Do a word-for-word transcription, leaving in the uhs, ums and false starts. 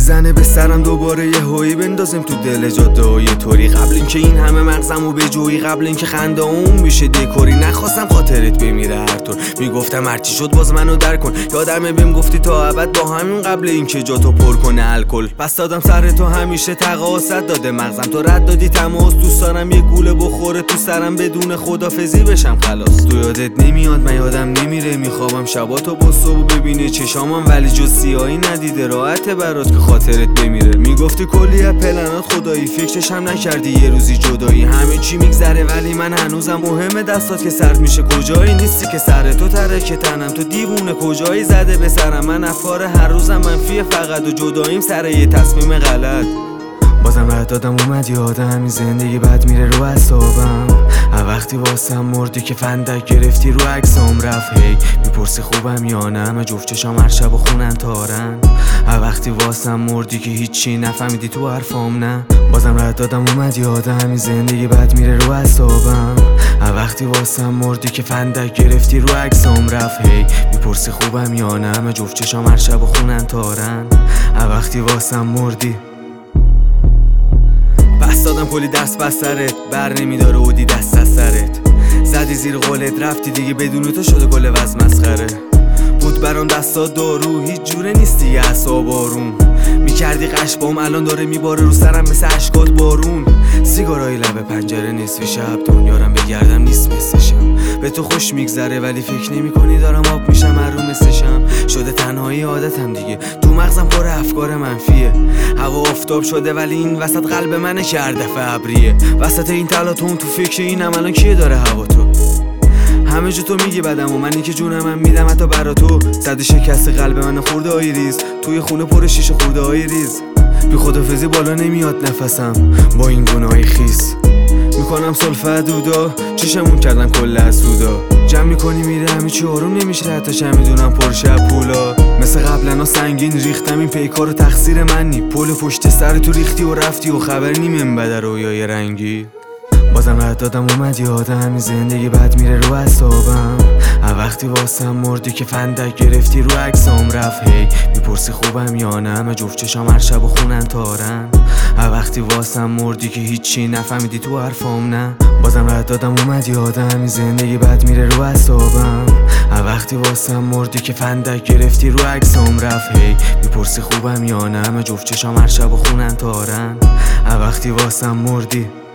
میزنه به سرم دوباره یه هویی بندازم تو دل جاده و یه طوری. قبل اینکه این همه مغزمو به جویی، قبل اینکه خنده اون بشه دکوری. نخواستم خاطرت بمیره هر طور، میگفتم هرچی شد باز منو در کن. یادمه بهم گفتی تا ابد با همین، قبل اینکه جاتو پر کنه الکل. پس دادم سر تو همیشه تقاصت داده مغزم، تو رد دادی تماس. دوست دارم یه گوله بخوره تو سرم بدون خدافظی بشم خلاص. تو یادت نمیاد من یادم نمیره، میخوابم شباتو با صبح ببینه چشامم ولی جز سیاهی ندیده. راحته برات که خاطرت بمیره. میگفتی کلی از پلنات خدایی، فکرش هم نکردی یه روزی جدایی. همه چی میگذره ولی من هنوزم مهمه دستات که سرد میشه. کجایی نیستی که سر تو ترکه تنم، تو دیوونه کجایی زده به سرم. من افکار هر روزم منفیه فقط و جداییم سر یه تصمیم غلط. بازم رد دادم اومد یادم این زندگی بد میره رو اعصابم. وقتی واسم مردی که فندک گرفتی رو عکسام رفت. هی میپرسی خوبم یا نه، من جفت چشام هر شب و خونم تارن. وقتی واسم مردی که هیچی نفهمیدی تو حرفام نه. بازم رد دادم اومد یادم این زندگی بد میره رو اعصابم. وقتی واسم مردی که فندک گرفتی رو عکسام رفت. هی میپرسی خوبم یا نه، من جفت چشام هر شب و خونم تارن. وقتی واسم مردی پس دادم کلی دست بس سرت، بر نمیداره اودی دست از سرت. زدی زیر قولت رفتی دیگه، بدون تو شده گل وز مسخره. بود برام دستا دارو، هیچ جوره نیستی یه اعصاب آروم. میکردی قش بام الان داره میباره رو سرم مثل اشکات بارون. سیگارای لب پنجره نصف شب، دنیارم بگردم نیست مثلشم. به تو خوش میگذره ولی فکر نمی کنی دارم آب میشم محروم مثلشم. شده تنهایی عادتم دیگه، تو مغزم پر افکار منفیه. هوا آفتاب شده ولی این وسط قلب منه که هر دفعه ابریه. وسط این تلاطم تو فکر اینم الان کیه داره هوا تو. همه جو تو میگی بدم و منی که جونم من میدم حتی برا تو. صد شکست قلب من خورده های ریز، توی خونه پر شیشه خورده های ریز. بی خدافزی بالا نمیاد نفسم با این گناهی خیس. میکنم سلفه دودا، چشمون کردن کل از سودا. جمع میکنی میره همه چی آروم نمیشه، حتی چه میدونم پرشه پولا. مثل قبلنا سنگین ریختم این پیکارو تقصیر من نی. پول پشت سر تو ریختی و رفتی و خبر نیم بده رویای رنگی. بازم رد دادم اومد یادم این زندگی بد میره رو اعصابم. وقتی واسم مردی که فندک گرفتی رو عکسام رفت. هی میپرسی خوبم یا نه، من جفت چشام هر شب و خونم تارن. وقتی واسم مردی که هیچی نفهمیدی تو حرفام نه. بازم رد دادم اومد یادم این زندگی بد میره رو اعصابم. وقتی واسم مردی که فندک گرفتی رو عکسام رفت. هی میپرسی خوبم یا نه، من جفت چشام هر شب و خونم تارن. وقتی واسم مردی